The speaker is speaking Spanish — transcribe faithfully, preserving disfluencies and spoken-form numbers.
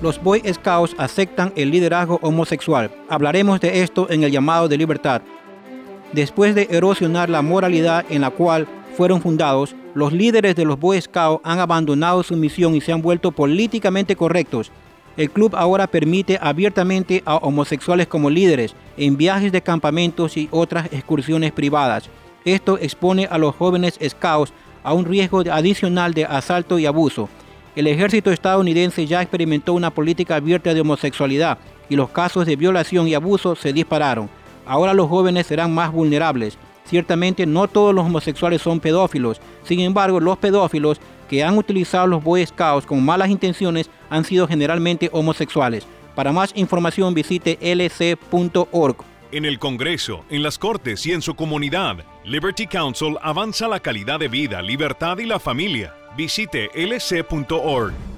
Los Boy Scouts aceptan el liderazgo homosexual. Hablaremos de esto en el llamado de libertad. Después de erosionar la moralidad en la cual fueron fundados, los líderes de los Boy Scouts han abandonado su misión y se han vuelto políticamente correctos. El club ahora permite abiertamente a homosexuales como líderes en viajes de campamentos y otras excursiones privadas. Esto expone a los jóvenes Scouts a un riesgo adicional de asalto y abuso. El ejército estadounidense ya experimentó una política abierta de homosexualidad y los casos de violación y abuso se dispararon. Ahora los jóvenes serán más vulnerables. Ciertamente no todos los homosexuales son pedófilos. Sin embargo, los pedófilos que han utilizado los Boy Scouts con malas intenciones han sido generalmente homosexuales. Para más información visite L C punto org. En el Congreso, en las Cortes y en su comunidad, Liberty Counsel avanza la calidad de vida, libertad y la familia. Visite L C punto org.